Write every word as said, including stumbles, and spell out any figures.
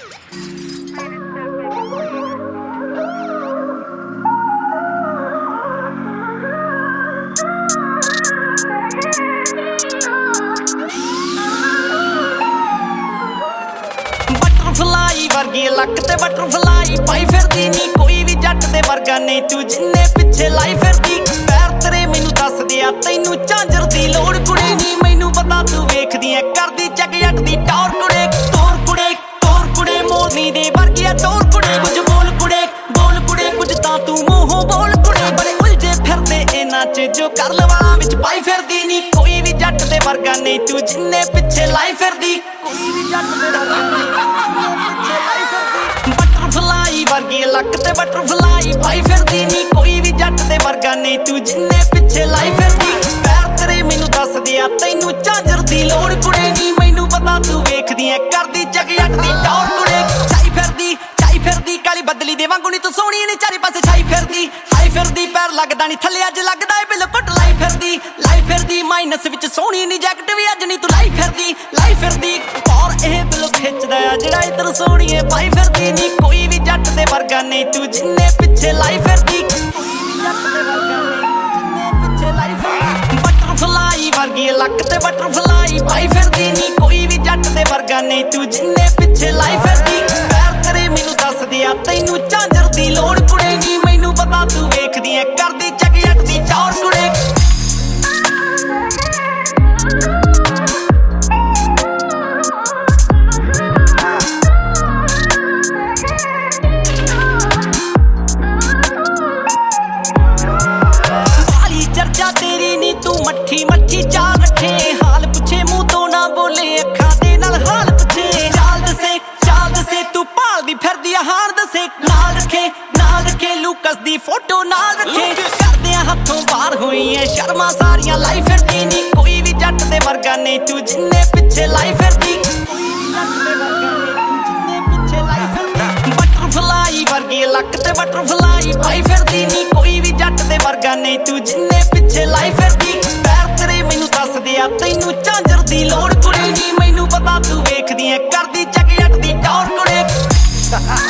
butterfly वर्गी लक ते बटरफ्लाई पाई फिरदी नी कोई भी जट दे वर्गा नहीं तू जिन्ने पिछे लाई फिरदी पैर तेरे मैनू दस दिया तैनू झांजर दी लोड़ कुड़े नी मैनू पता तू वेखदी ऐ करदी जग जट दी टौर कुड़े तोर कुड़े तोर कुड़े मोरनी दे वर्गी टोर कुड़े कुछ बोल कुड़े बोल कुड़े कुछ तां तू मूंहों बोल कुड़े बड़े उलझे फिरदे इन्हां च जो कर लवां विच पाई फिरदी नी कोई भी जट दे वर्गा नहीं तू जिन्ने पिछे लाई फिरदी कोई भी जट दे वर्गा बटरफ्लाई वर्गी लक ते बटरफ्लाई पाई फिरदी नी कोई भी जट दे वर्गा नहीं तू जिन्ने पिछे लाई फिरदी पैर तेरे मैनू दस दिया तैनू झांजर दी लोड़ कुड़े नी मैनू पता तू वेखदी ऐ करदी जग जट दी टौर कुड़े छाई फिरदी छाई फिरदी काली बदली दे वांगू नी तू सोहणी नी चारे पासे छाई फिरदी हाई फिरदी पैर लगदा नी थल्ले अज लगदा ए बिल कुट लाई फिरदी लाई फिरदी माइनस विच सोहणी नी जैकेट भी अज नी तू लाई फिरदी लाई फिरदी और ए बिल खिचदा जेड़ा इधर सोहणीए पाई फिरदी नी कोई भी जट दे वर्गा नहीं तू जिन्ने पिछे लाई फिरदी कोई भी जट दे वर्गा नहीं तू जिन्ने पिछे लाई फिरदी बटरफ्लाई वर्गी लक ते बटरफ्लाई पाई फिरदी नी कोई भी जट दे वर्गा नहीं तू जिन्ने पिछे लाई फिरदी पैर तेरे मैनू दस दिया तैनू झांजर दी लोड़ कुड़े नी मैनू पता तू वेखदी ऐ करदी जग जट दी टौर कुड़े तेरी नी तू मट्ठी मट्ठी चाल रखे हाल पुछे मुंह तो ना बोले अखा दे नाल हाल पुछे चाल दसे चाल दसे तू भाल दी फिरदी हार दसे नाल रखे नाल रखे लूकस दी फोटो नाल रखे करदे हथों बाहर होई है शर्मा सारियां लाई फिरदी नी कोई भी जट दे वर्गा नहीं तू जिन्ने पिछे लाई फिरदी कोई भी जट दे वर्गा नहीं तू जिन्ने पिछे लाई फिरदी बटरफ्लाई वर्गी लक ते बटरफ्लाई पाई फिरदी नी कोई भी जट दे वर्गा नहीं तू जिन्ने पिछे लाई फिरदी पैर तेरे मैनू दस दिया तैनू झांजर दी लोड़ कुड़े नी मैनू पता तू वेखदी ऐ करदी जग जट दी टौर कुड़े